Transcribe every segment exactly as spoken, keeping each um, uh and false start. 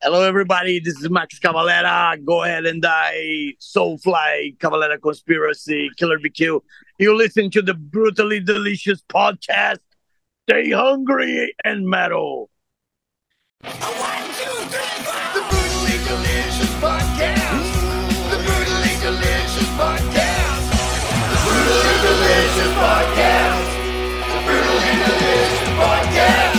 Hello, everybody. This is Max Cavalera. Go ahead and die. Soulfly, Cavalera Conspiracy, Killer B Q. You listen to the Brutally Delicious podcast. Stay hungry and metal. One, two, three, four. The Brutally Delicious podcast. The Brutally Delicious podcast. The Brutally Delicious podcast. The Brutally Delicious podcast.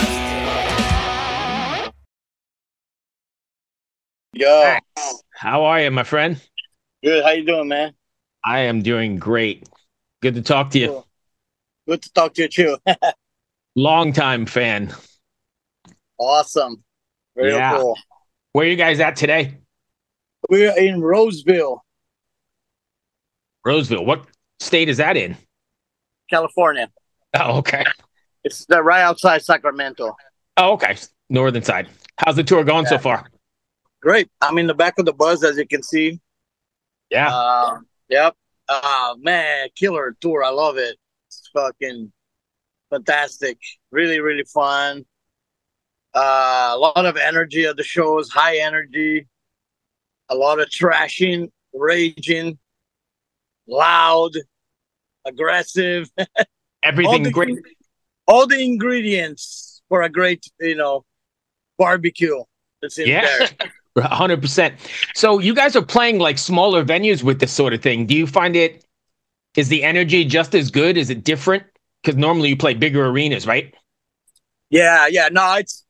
Yo, How are you, my friend? good. How you doing, man? I am doing great. Good to talk to you. Cool. Good to talk to you too. Long time fan. Awesome. Very Yeah. cool. Where are you guys at today? We're in Roseville, Roseville. What state is that in? California. Oh, okay. It's uh, right outside Sacramento. Oh, okay. Northern side. How's the tour going so Yeah. far? Great. I'm in the back of the bus, as you can see. Yeah. Uh, yep. Uh, man, killer tour. I love it. It's fucking fantastic. Really, really fun. Uh, a lot of energy at the shows, high energy. A lot of trashing, raging, loud, aggressive. all Everything the great. all the ingredients for a great, you know, barbecue that's in Yeah. there. one hundred percent. So you guys are playing like smaller venues with this sort of thing. Do you find it, is the energy just as good? Is it different? Because normally you play bigger arenas, right? Yeah, yeah. No, it's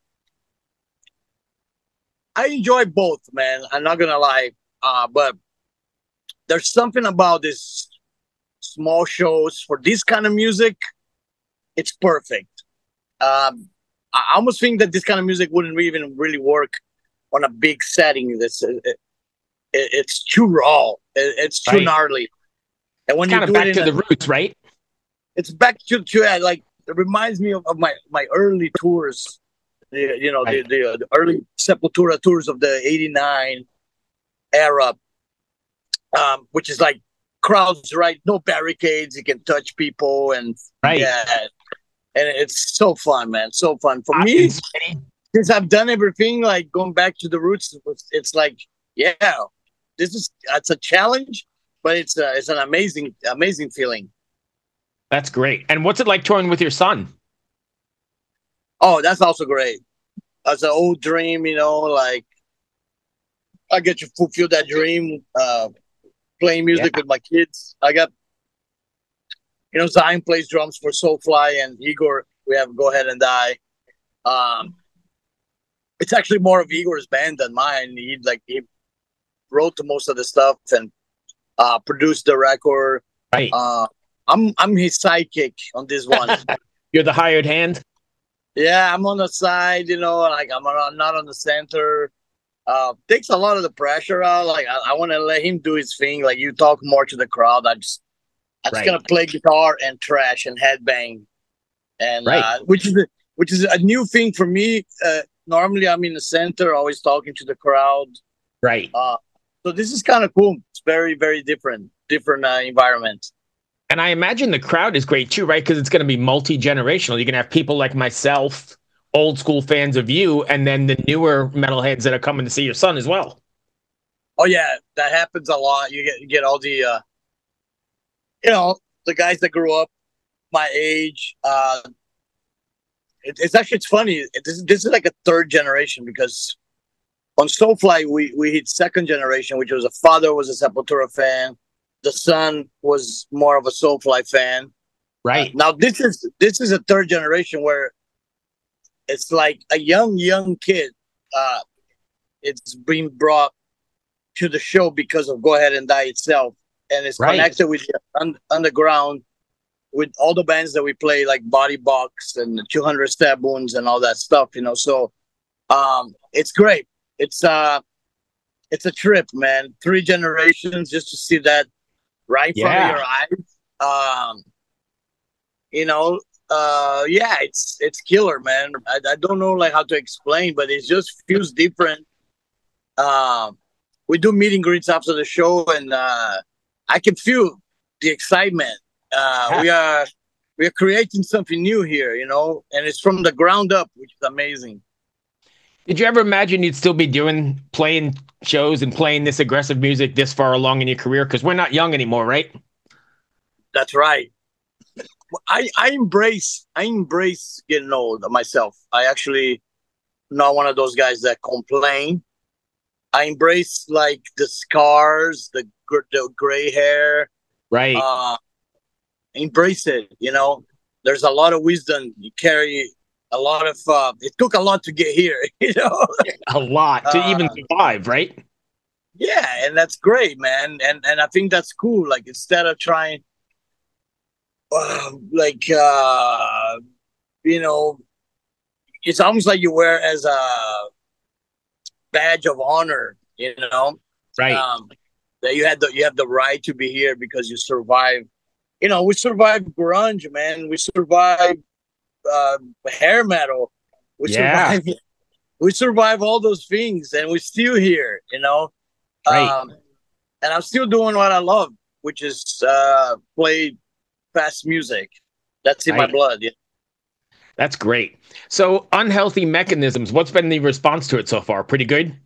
I enjoy both, man. I'm not gonna lie. Uh, but there's something about this small shows for this kind of music. It's perfect. Um, I almost think that this kind of music wouldn't even really work on a big setting. This it, it, it's too raw. It, it's too Right. gnarly. And when It's you kind of do back it to in the a, roots, right? it's back to to uh, like it reminds me of, of my my early tours. The, you know, Right. the, the the early Sepultura tours of the eighty-nine era, um, which is like crowds, right? No barricades, you can touch people, and Right. yeah, and it's so fun, man, so fun for Hot me. and sweaty. Since I've done everything, like going back to the roots, it's, it's like, yeah, this is it's a challenge, but it's uh, it's an amazing, amazing feeling. That's great. And what's it like touring with your son? Oh, that's also great. That's an old dream, you know, like I get to fulfill that dream, uh, playing music with my kids. I got, you know, Zion plays drums for Soulfly and Igor. We have Go Ahead and Die. Um, it's actually more of Igor's band than mine. He like he wrote most of the stuff and uh, produced the record. Right. Uh, I'm I'm his sidekick on this one. You're the hired hand. Yeah, I'm on the side, you know, like I'm on, not on the center. Uh, takes a lot of the pressure out. Like I, I want to let him do his thing. Like you talk more to the crowd. I just, I'm just Right. gonna play guitar and trash and headbang, and Right. uh, which is a, which is a new thing for me. Uh, normally I'm in the center, always talking to the crowd. Right. Uh, so this is kind of cool. It's very very different, different uh, environment. And I imagine the crowd is great too, right? Because it's going to be multi-generational. You're going to have people like myself, old school fans of you, and then the newer metalheads that are coming to see your son as well. Oh yeah, that happens a lot. You get you get all the, uh, you know, the guys that grew up my age. Uh, it, it's actually it's funny. This this is like a third generation because on Soulfly we we hit second generation, which was a father was a Sepultura fan, the son was more of a Soulfly fan. Right. Uh, now this is this is a third generation where it's like a young young kid. Uh, it's being brought to the show because of Go Ahead and Die itself, and it's Right. connected with the un- underground, with all the bands that we play, like Body Box and the two hundred Stab Wounds and all that stuff. You know, so um, it's great. It's uh, it's a trip, man. Three generations just to see that right in front Yeah. of your eyes. Um, you know, uh, yeah, it's it's killer, man. I, I don't know like how to explain, but it just feels different. Um, we do meet and greets after the show, and uh, I can feel the excitement. Uh, we are we are creating something new here, you know, and it's from the ground up, which is amazing. Did you ever imagine you'd still be doing playing shows and playing this aggressive music this far along in your career? Because we're not young anymore, right? That's right. I I embrace I embrace getting old myself. I actually not one of those guys that complain. I embrace like the scars, the gr- the gray hair. Right. Uh, embrace it. You know, there's a lot of wisdom you carry. A lot of uh, it took a lot to get here. You know, A lot to Uh, even survive, right? yeah, and that's great, man. And and I think that's cool. Like instead of trying, uh, like uh, you know, it's almost like you wear as a badge of honor. You know, Right. um, that you had the you have the right to be here because you survived. You know, we survived grunge, man. We survived uh, hair metal. We Yeah. survived. We survived all those things, and we're still here. You know, Right. um, and I'm still doing what I love, which is uh, play fast music. That's in my Right. blood. Yeah. That's great. So, Unhealthy Mechanisms, what's been the response to it so far? Pretty good?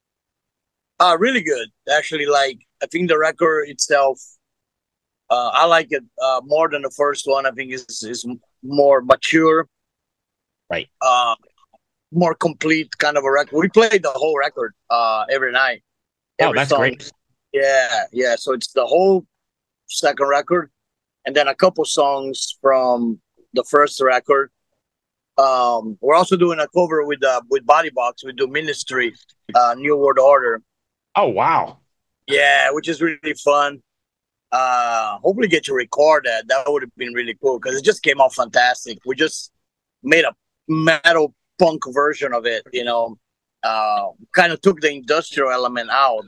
Uh, really good. Actually, like I think the record itself, uh, I like it uh, more than the first one. I think it's is more mature, Right. uh, more complete kind of a record. We played the whole record uh, every night. Oh, Every that's song. great. Yeah, yeah. So it's the whole second record, and then a couple songs from the first record. Um, we're also doing a cover with uh, with Body Box. We do Ministry, uh, New World Order. Oh, wow. Yeah, which is really fun. Uh, hopefully get to record that. That would have been really cool because it just came out fantastic. We just made a metal punk version of it, you know. Uh, kind of took the industrial element out,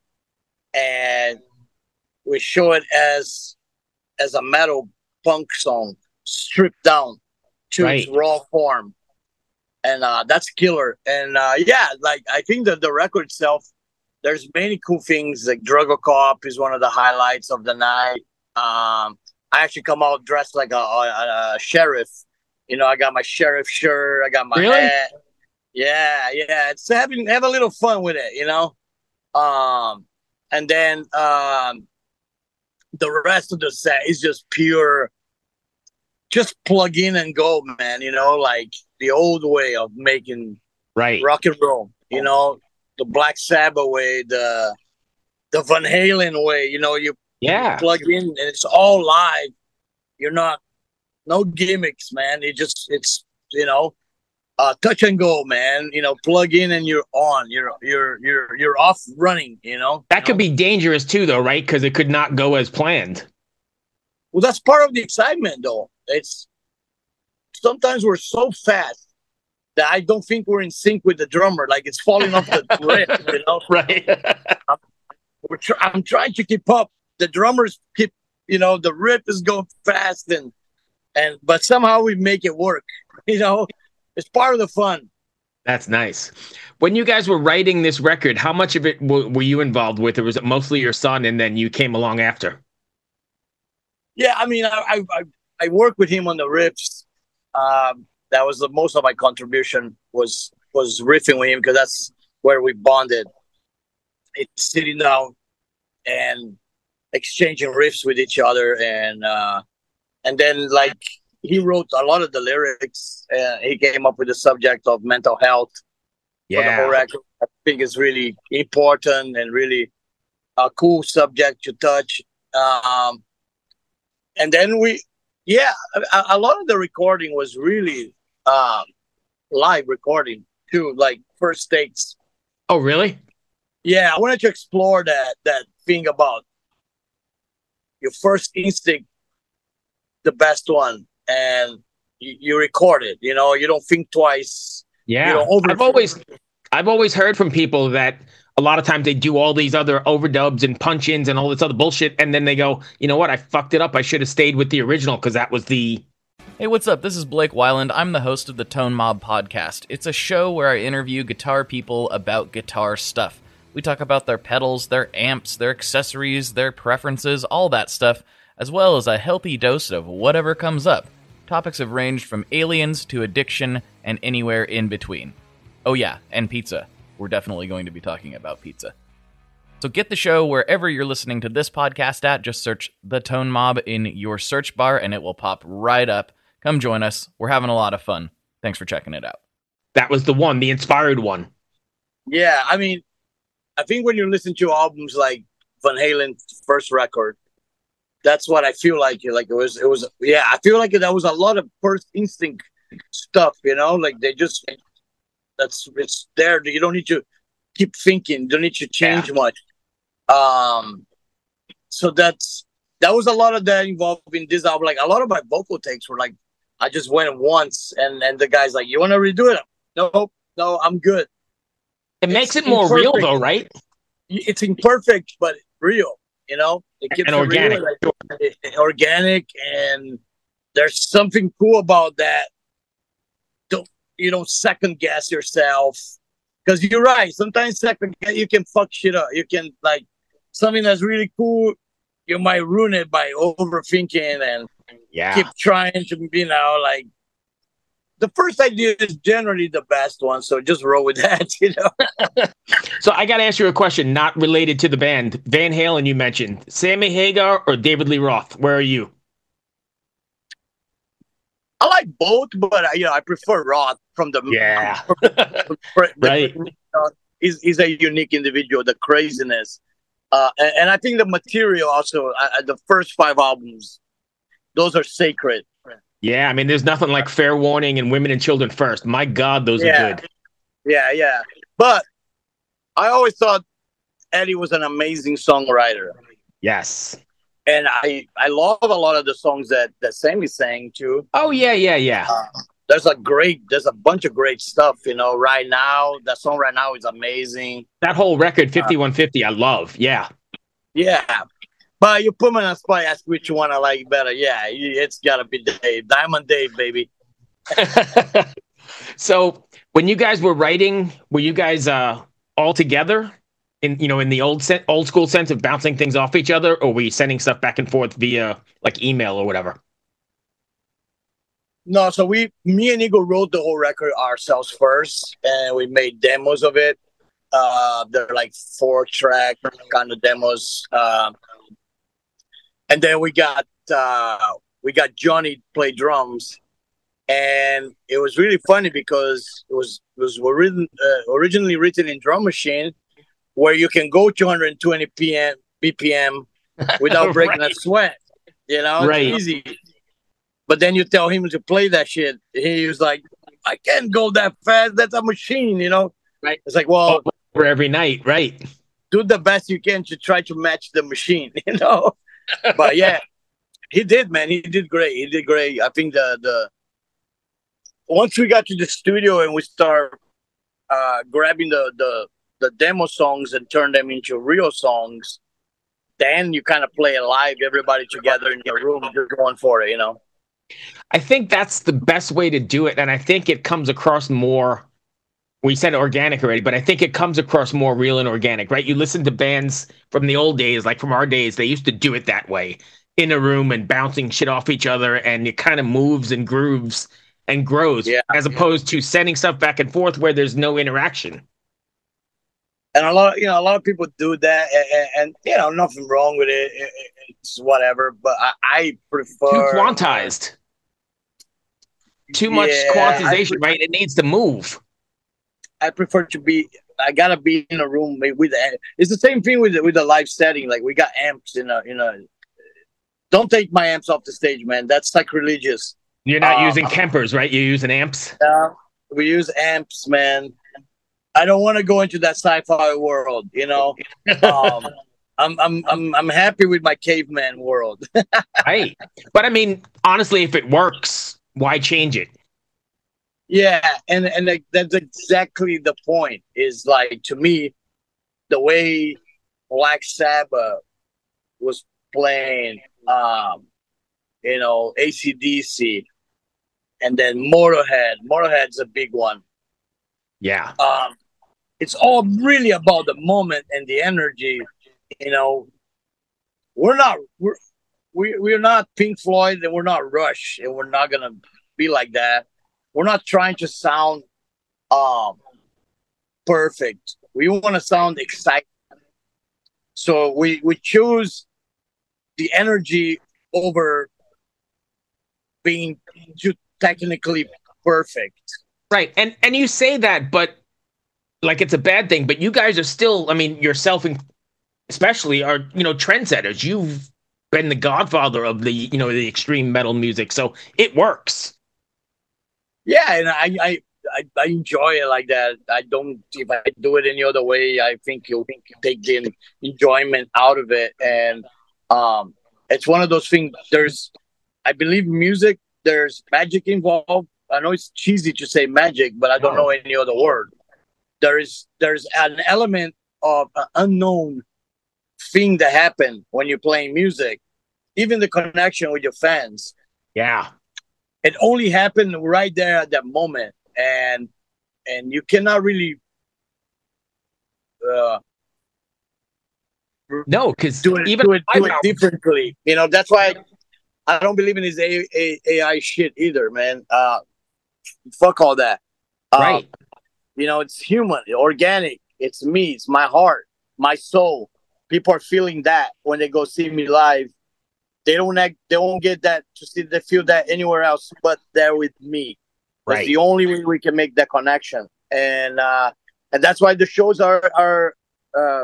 and we show it as as a metal punk song, stripped down to its Right. raw form, and uh, that's killer. And uh, yeah, like I think that the record itself, there's many cool things. Like Druggo Cop is one of the highlights of the night. Um, I actually come out dressed like a, a, a sheriff. You know, I got my sheriff shirt. I got my Really? hat. Yeah, yeah. It's having have a little fun with it. You know, um, and then um, the rest of the set is just pure. Just plug in and go, man. You know, like the old way of making Right. rock and roll. You know, the Black Sabbath way, the the Van Halen way. You know, you Yeah. plug in and it's all live. You're not no gimmicks, man. It just it's you know, uh, touch and go, man. You know, plug in and you're on. You're you're you're you're off running. You know, That could be dangerous too, though, right? Because it could not go as planned. well, that's part of the excitement, though. It's sometimes we're so fast that I don't think we're in sync with the drummer. Like it's falling off the riff, you know. Right. We're tr- I'm trying to keep up. The drummers keep, you know, the riff is going fast, and and but somehow we make it work. You know, it's part of the fun. That's nice. When you guys were writing this record, how much of it w- were you involved with, or was it mostly your son, and then you came along after? Yeah, I mean, I I I, I work with him on the riffs. Um, that was the most of my contribution was was riffing with him because that's where we bonded. It's sitting down and exchanging riffs with each other, and uh, and then like he wrote a lot of the lyrics. Uh, he came up with the subject of mental health for the whole Yeah. record. I think it's really important and really a cool subject to touch. Um, and then we, yeah, a, a lot of the recording was really um, live recording too, like first takes. Oh, really? Yeah, I wanted to explore that that thing about your first instinct, the best one, and you, you record it. You know, you don't think twice. Yeah. You know, over- I've always, I've always heard from people that a lot of times they do all these other overdubs and punch-ins and all this other bullshit, and then they go, you know what? I fucked it up. I should have stayed with the original because that was the. Hey, what's up? This is Blake Wyland. I'm the host of the Tone Mob Podcast. It's a show where I interview guitar people about guitar stuff. We talk about their pedals, their amps, their accessories, their preferences, all that stuff, as well as a healthy dose of whatever comes up. Topics have ranged from aliens to addiction and anywhere in between. Oh yeah, and pizza. We're definitely going to be talking about pizza. So get the show wherever you're listening to this podcast at. Just search The Tone Mob in your search bar and it will pop right up. Come join us. We're having a lot of fun. Thanks for checking it out. That was the one, the inspired one. Yeah, I mean, I think when you listen to albums like Van Halen's first record, that's what I feel like. Like it was, it was. Yeah, I feel like that was a lot of first instinct stuff. You know, like they just that's it's there. You don't need to keep thinking. You don't need to change yeah. much. Um, so that's that was a lot of that involved in this album. Like a lot of my vocal takes were like, I just went once, and and the guy's like, "You want to redo it?" No, no, I'm good. It makes it's it more imperfect. real, though, right? It's imperfect, but real. You know, it keeps and organic, real, like, organic, and there's something cool about that. Don't you don't second guess yourself, because you're right. Sometimes second guess, you can fuck shit up. You can like something that's really cool. You might ruin it by overthinking and yeah. keep trying to, you know, like the first idea is generally the best one. So just roll with that, you know. So I got to ask you a question not related to the band. Van Halen, you mentioned. Sammy Hagar or David Lee Roth? Where are you? I like both, but you know, I prefer Roth from the yeah. the, right. Uh, he's he's a unique individual. The craziness, uh, and, and I think the material also. Uh, the first five albums, those are sacred. Yeah, I mean, there's nothing like Fair Warning and Women and Children First. My God, those yeah. are good. Yeah, yeah. But I always thought Eddie was an amazing songwriter. Yes. And I, I love a lot of the songs that, that Sammy sang too. Oh, yeah, yeah, yeah. Uh, there's a great, there's a bunch of great stuff, you know, right now. That song right now is amazing. That whole record, fifty-one fifty, uh, I love. Yeah. Yeah. But you put me on a spot, ask which one I like better. Yeah, it's got to be Dave. Diamond Dave, baby. So when you guys were writing, were you guys uh, all together in, you know, in the old set, old school sense of bouncing things off each other, or were you sending stuff back and forth via like email or whatever? No, so we, me and Eagle wrote the whole record ourselves first, and we made demos of it. Uh, they're like four track kind of demos. Um, And then we got uh, we got Johnny play drums, and it was really funny because it was it was written uh, originally written in Drum Machine, where you can go two hundred twenty B P M without breaking right. a sweat. You know, right. It's easy. But then you tell him to play that shit, he was like, "I can't go that fast. That's a machine." You know, right? It's like, well, for every night, right? Do the best you can to try to match the machine. You know. But yeah, he did, man. He did great. He did great. I think the the once we got to the studio and we start uh, grabbing the, the the demo songs and turn them into real songs, then you kind of play it live, everybody together in the room, just going for it, you know. I think that's the best way to do it, and I think it comes across more. We said organic already, but I think it comes across more real and organic, right? You listen to bands from the old days, like from our days, they used to do it that way in a room and bouncing shit off each other, and it kind of moves and grooves and grows, yeah, as opposed to sending stuff back and forth where there's no interaction. And a lot, of, you know, a lot of people do that, and, and, and you know, nothing wrong with it. it it's whatever, but I, I prefer too quantized, too much yeah, quantization, right? It needs to move. I prefer to be. I gotta be in a room with. It's the same thing with with the live setting. Like we got amps in a in a. Don't take my amps off the stage, man. That's sacrilegious. You're not uh, using Kempers, right? You're using amps. Yeah, we use amps, man. I don't want to go into that sci-fi world, you know. um, I'm I'm I'm I'm happy with my caveman world. Right, but I mean, honestly, if it works, why change it? Yeah, and and like, that's exactly the point. Is like, to me, the way Black Sabbath was playing, um, you know, A C D C, and then Motorhead. Motorhead's a big one. Yeah. Um, it's all really about the moment and the energy. You know, we're not we're we we're not Pink Floyd, and we're not Rush, and we're not gonna be like that. We're not trying to sound um perfect. We want to sound exciting. So we, we choose the energy over being too technically perfect. Right. And and you say that, but like it's a bad thing, but you guys are still, I mean, yourself and especially are, you know, trendsetters. You've been the godfather of the, you know, the extreme metal music. So it works. Yeah, and I, I, I, I enjoy it like that. I don't, if I do it any other way, I think you'll take the enjoyment out of it. And um, it's one of those things, there's, I believe music, there's magic involved. I know it's cheesy to say magic, but I don't know any other word. There is, there's an element of an unknown thing that happen when you're playing music, even the connection with your fans. Yeah. It only happened right there at that moment. And, and you cannot really, uh, no, because do it, even do it, do it differently. You know, that's why I, I don't believe in this A, A, AI shit either, man. Uh, fuck all that. Uh, right. You know, it's human, organic. It's me. It's my heart, my soul. People are feeling that when they go see me live. They don't act, they won't get that to see they feel that anywhere else but there with me. That's right. the only way we can make that connection. And uh and that's why the shows are are uh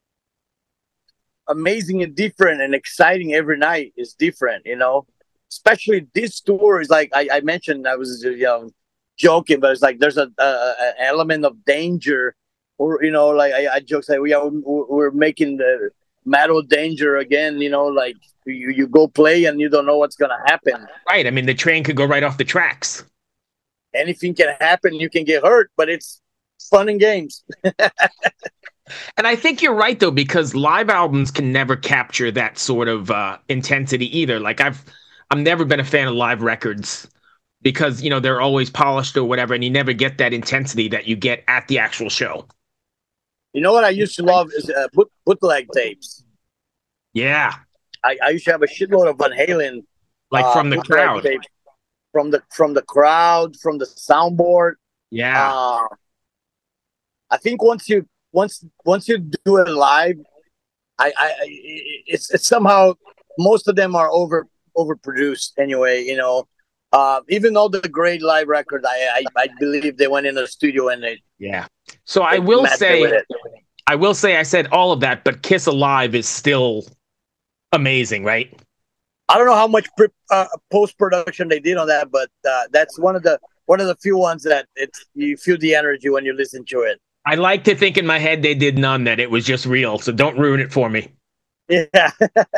amazing and different and exciting. Every night is different, you know. Especially this tour is like I, I mentioned, I was you know joking, but it's like there's a, a an element of danger, or you know, like I, I joke say we are we're making the metal danger again, you know, like you, you go play and you don't know what's gonna happen. Right. I mean, the train could go right off the tracks. Anything can happen, you can get hurt, but it's fun and games. And I think you're right though, because live albums can never capture that sort of uh, intensity either. Like I've I've never been a fan of live records because, you know, they're always polished or whatever, and you never get that intensity that you get at the actual show. You know what I used to love is uh, boot, bootleg tapes. Yeah. I, I used to have a shitload of Van Halen, like uh, from the crowd, tapes, from the from the crowd, from the soundboard. Yeah. Uh, I think once you once once you do it live, I, I it's it's somehow most of them are over overproduced anyway. You know, uh, even though the great live record, I, I I believe they went in the studio and they yeah. So I will say, I will say, I said all of that, but Kiss Alive is still amazing, right? I don't know how much pre- uh, post production they did on that, but uh, that's one of the one of the few ones that it's you feel the energy when you listen to it. I like to think in my head they did none, that it was just real. So don't ruin it for me. Yeah,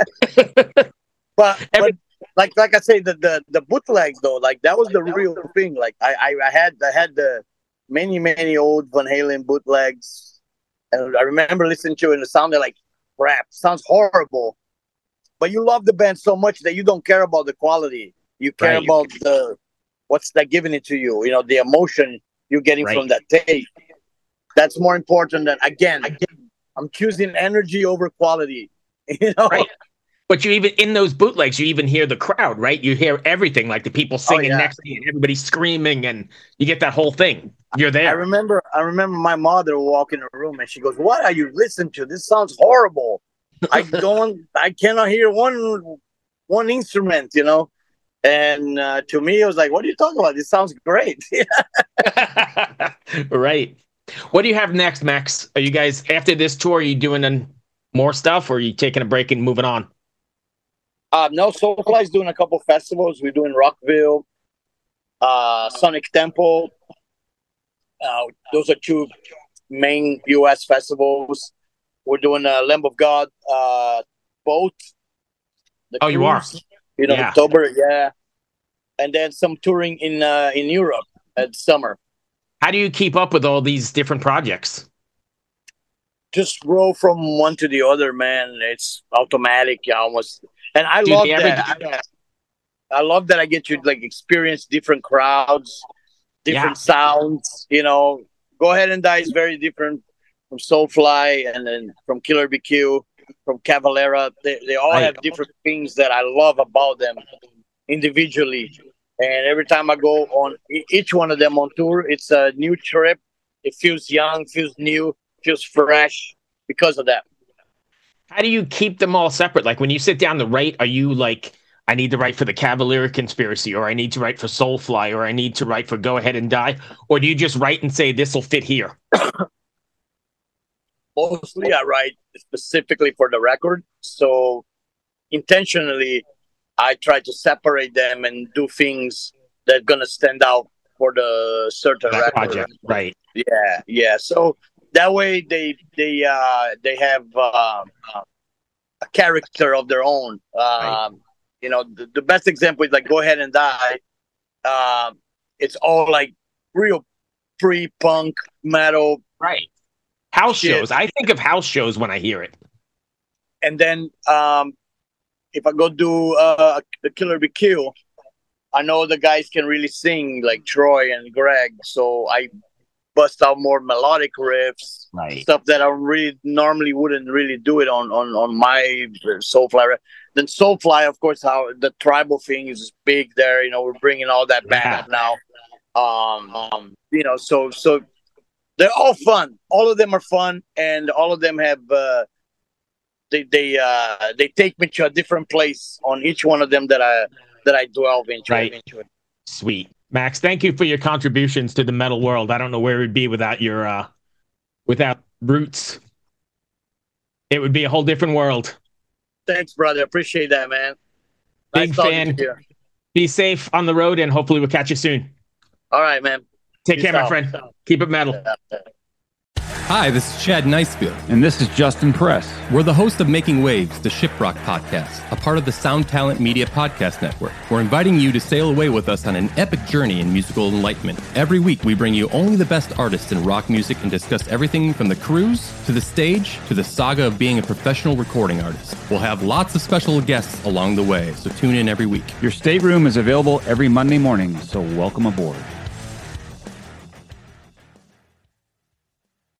but, Every- but like like I say, the, the the bootlegs though, like that was the real thing. Like I, I I had I had the many many old Van Halen bootlegs, and I remember listening to it and it sounded like crap. Sounds horrible, but you love the band so much that you don't care about the quality. You care Right. about the what's that giving it to you. You know, the emotion you're getting Right. from that tape. That's more important than again. again I'm choosing energy over quality. You know. Right. But you even in those bootlegs, you even hear the crowd, right? You hear everything, like the people singing Oh, yeah. next to you, and everybody screaming, and you get that whole thing. You're I there. remember I remember my mother walk in the room and she goes, "What are you listening to? This sounds horrible. I don't I cannot hear one one instrument, you know." And uh, to me, it was like, "What are you talking about? This sounds great." Right. What do you have next, Max? Are you guys after this tour? Are you doing an, more stuff, or are you taking a break and moving on? uh, no, Soulfly's doing a couple festivals. We're doing Rockville, uh, Sonic Temple. Uh, those are two main U S festivals. We're doing uh, Lamb of God, uh, both. The Oh, you are? cruise, You know, Yeah. October, yeah. And then some touring in uh, in Europe at summer. How do you keep up with all these different projects? Just roll from one to the other, man. It's automatic, yeah, almost. And I Dude, love the that. average- I, I love that I get to like experience different crowds, different Yeah. sounds. You know, Go Ahead and Die is very different from Soulfly, and then from Killer B Q, from Cavalera. They they all Right. have different things that I love about them individually. And every time I go on e- each one of them on tour, it's a new trip It feels young, feels new, feels fresh because of that. How do you keep them all separate? Like when you sit down to write, are you like, I need to write for the Cavalier Conspiracy, or I need to write for Soulfly, or I need to write for Go Ahead and Die? Or do you just write and say, this will fit here? Mostly I write specifically for the record. So intentionally, I try to separate them and do things that are going to stand out for the certain That record. project, right? Yeah, yeah. So that way they they uh, they have uh, a character of their own. Um, Right. You know, the, the best example is like Go Ahead and Die. Um, it's all like real pre-punk metal. Right. House Shit. shows. I think of house shows when I hear it. And then um, if I go do uh, the Killer Be Kill, I know the guys can really sing like Troy and Greg, so I bust out more melodic riffs, Right. stuff that I really normally wouldn't really do it on on on my Soulfly. Then Soulfly, of course, how the tribal thing is big there. You know, we're bringing all that back Yeah. up now. Um, um, you know, so so they're all fun. All of them are fun, and all of them have. Uh, They they uh they take me to a different place on each one of them that I that I delve into. Right. into it. Sweet. Max, thank you for your contributions to the metal world. I don't know where it'd be without your uh without roots. It would be a whole different world. Thanks, brother. Appreciate that, man. Big Nice talking fan. to you. Be safe on the road, and hopefully we'll catch you soon. All right, man. Take Peace care, my out. friend. Keep it metal. Hi, this is Chad Nicefield. And this is Justin Press. We're the host of Making Waves, the Shiprock podcast, a part of the Sound Talent Media Podcast Network. We're inviting you to sail away with us on an epic journey in musical enlightenment. Every week, we bring you only the best artists in rock music and discuss everything from the cruise to the stage to the saga of being a professional recording artist. We'll have lots of special guests along the way, so tune in every week. Your stateroom is available every Monday morning, so welcome aboard.